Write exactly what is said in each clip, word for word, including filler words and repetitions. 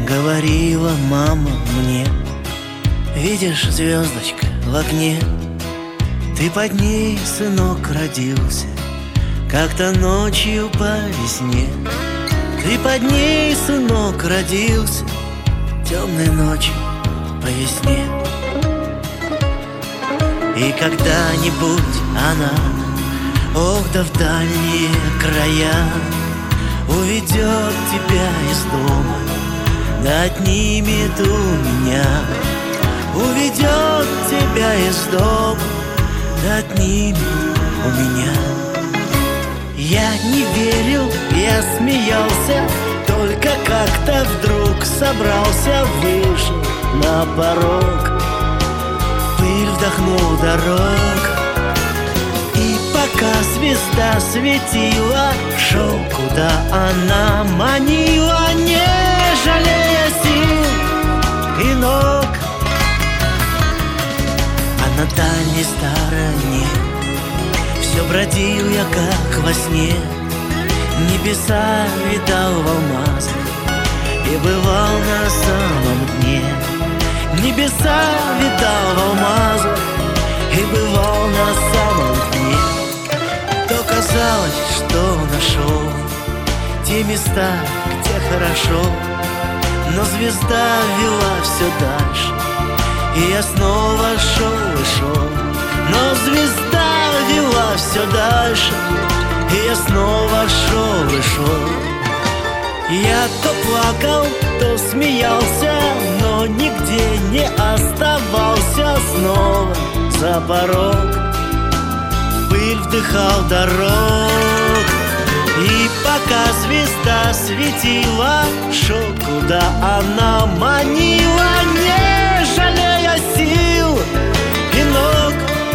Говорила мама мне: видишь, звездочка в окне, ты под ней, сынок, родился как-то ночью по весне. Ты под ней, сынок, родился темной ночью по весне. И когда-нибудь она, ох, да в дальние края, уведет тебя из дома, да отнимет у меня. Уведет тебя из дома, да отнимет у меня. Я не верил, я смеялся, только как-то вдруг собрался, вышел на порог, пыль вдохнул дорог. И пока звезда светила, шел, куда она манила, не жалея сил и ног. А на дальней стороне все бродил я, как во сне, небеса видал в алмазах и бывал на самом дне. Небеса видал в алмазах и бывал на самом дне. То казалось, что нашел те места, где хорошо, но звезда вела все дальше, и я снова шел и шел. Но звезда вела все дальше, и я снова шел и шел. Я то плакал, то смеялся, но нигде не оставался. Снова за порог пыль вдыхал дорог. И пока звезда светила, шел, куда она манила, не жалея сил и ног.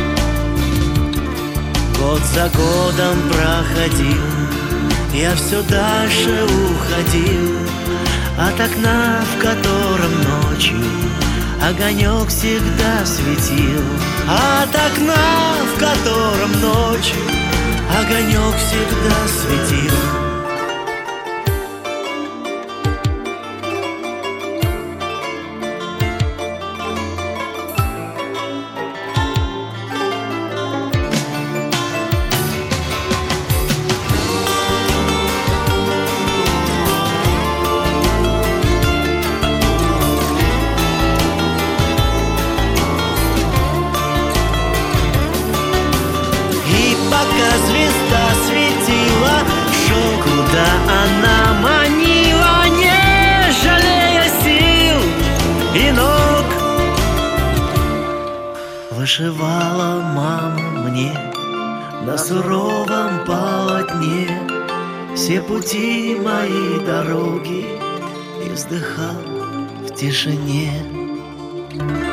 Год за годом проходил, я все дальше уходил от окна, в котором ночью огонек всегда светил. От окна, в котором ночью огонек всегда светил. Пока звезда светила, шел, куда она манила, не жалея сил и ног. Вышивала мама мне на суровом полотне все пути мои дороги, и вздыхал в тишине.